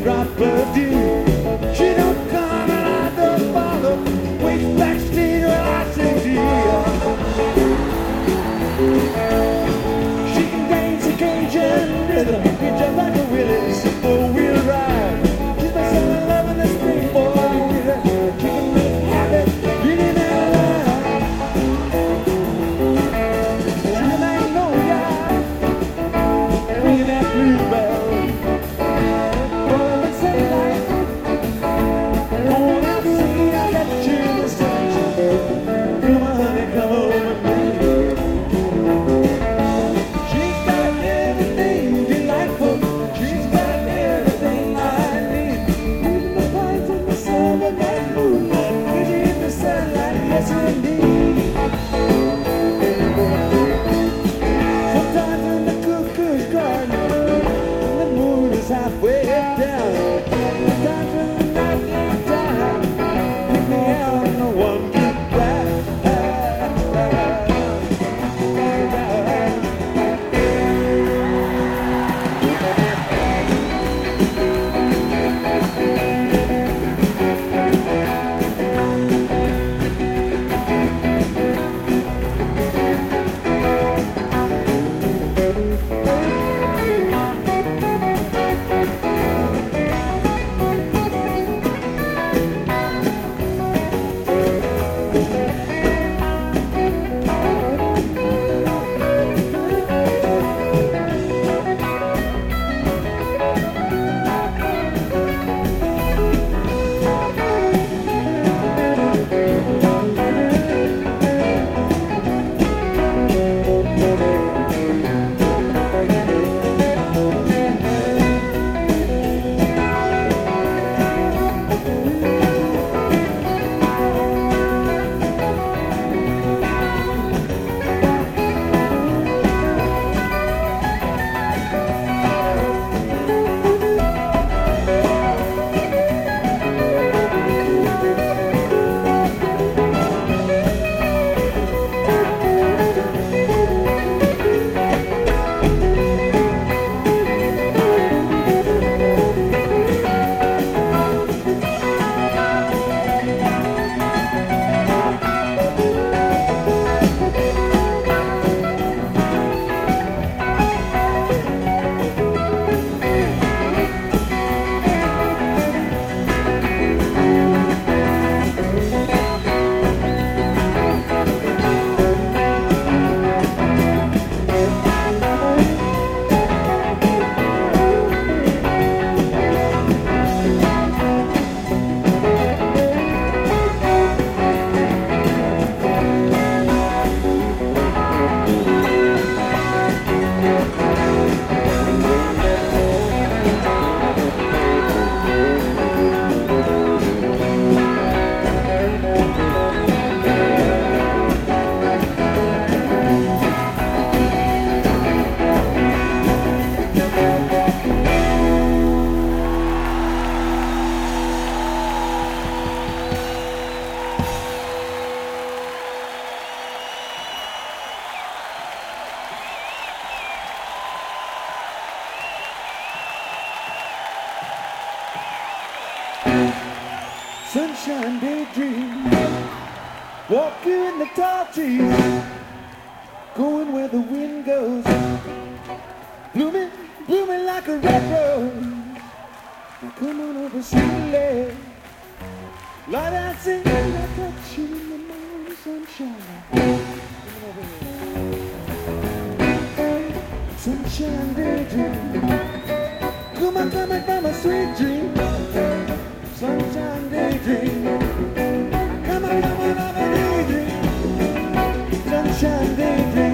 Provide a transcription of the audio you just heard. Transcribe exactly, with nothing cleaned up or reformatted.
drop of dew. She don't come and I don't follow. Wait backstage while I sing to you. She can dance a Cajun rhythm, can jump like a willy, simple wheel ride. She's my summer love in the spring, boy. She can make habit, really never lie. She's a magnolia, ringing that bluebell. Halfway down, time for the night time. Pick me out on the one good ride. Sunshine daydream, walking in the tall trees, going where the wind goes, blooming, blooming like a red rose. Now come on over, sweetly, Lord, I sing, I touch you in the morning sunshine. Come over here. Sunshine daydream, come on, come on, come on, sweet dream. Sunshine daydream, come on, come on, have a daydream. Sunshine daydream.